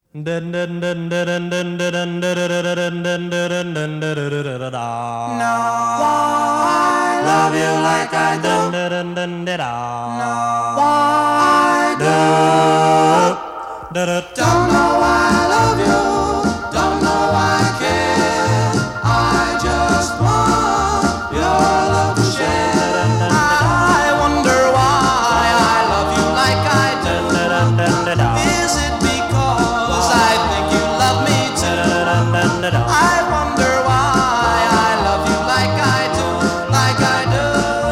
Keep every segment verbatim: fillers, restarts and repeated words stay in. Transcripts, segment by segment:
I love you like I do. No, I do. Don't know why I love you. Don't know why I care. I just want your love to share. I wonder why I love you like I do. Is it because I think you love me too? I wonder why I love you like I do, like I do.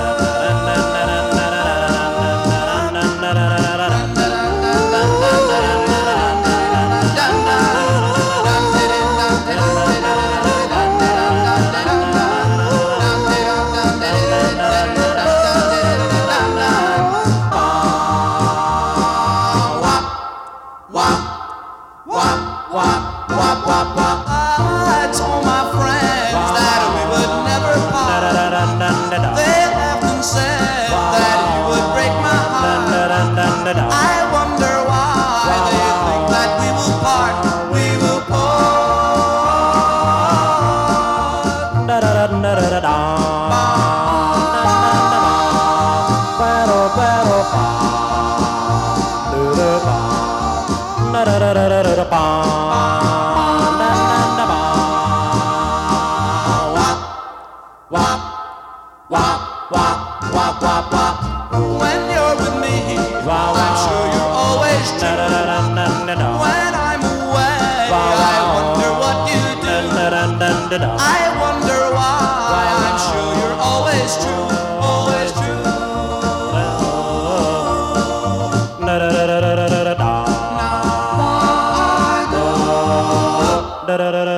I told my friends that we would never part. They often said that you would break my heart. I wonder why they think that we will part. We will When you're with me, I'm sure you're always true. When I'm away, I wonder what you do. I wonder why, I'm sure you're always true, always true. Now I go.